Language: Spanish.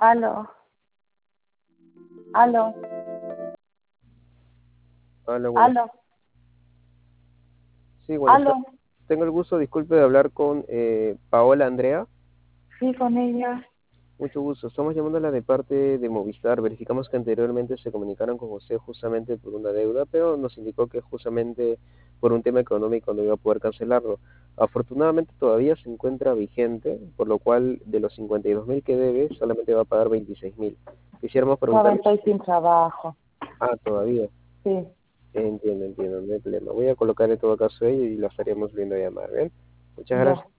Aló, aló, Hola, buenas. aló, Sí, buenas aló. tardes. Tengo el gusto, disculpe, de hablar con Paola Andrea. Sí, con ella. Mucho gusto. Estamos llamándola de parte de Movistar. Verificamos que anteriormente se comunicaron con usted justamente por una deuda, pero nos indicó que justamente por un tema económico no iba a poder cancelarlo. Afortunadamente todavía se encuentra vigente, por lo cual de los 52.000 que debe, solamente va a pagar 26.000. Quisiéramos Todavía preguntarle estoy si... sin trabajo. Ah, todavía. Sí, Entiendo, no hay problema. Voy a colocar en todo caso ello y la estaríamos viendo a llamar, ¿bien? Muchas ya. gracias.